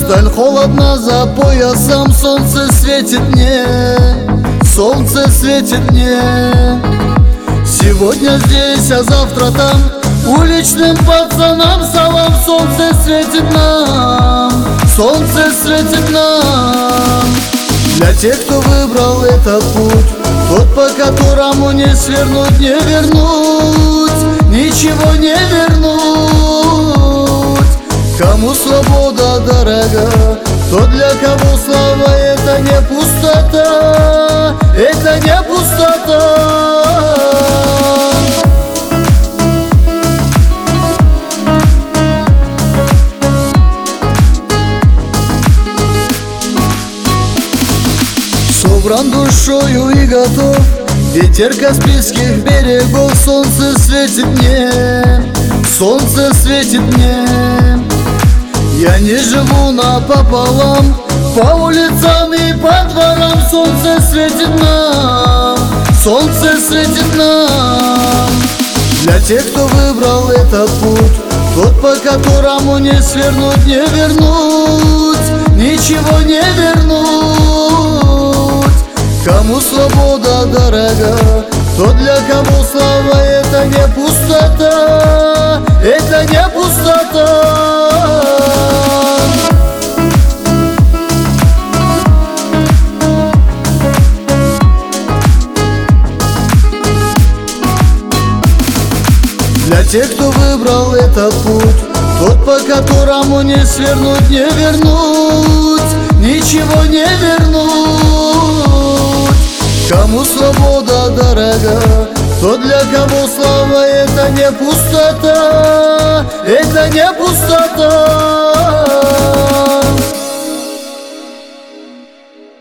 Вдаль холодно за поясом, солнце светит мне, солнце светит мне. Сегодня здесь, а завтра там, уличным пацанам салам. Солнце светит нам, солнце светит нам. Для тех, кто выбрал этот путь, тот, по которому не свернуть, не вернуть, ничего не вернуть. Кому свобода дорога, тот, для кого слава это не пустота, это не пустота. Собран душою и готов, ветер Каспийских берегов. Солнце светит мне, солнце светит мне. Я не живу напополам, по улицам и по дворам. Солнце светит нам, солнце светит нам. Для тех, кто выбрал этот путь, тот, по которому не свернуть, не вернуть, ничего не вернуть. Кому свобода дорога, тот, для кого слава это не пустота, это не пустота. Для тех, кто выбрал этот путь, тот, по которому не свернуть, не вернуть, ничего не вернуть. Кому свобода дорога, тот, для кого слава это не пустота, это не пустота.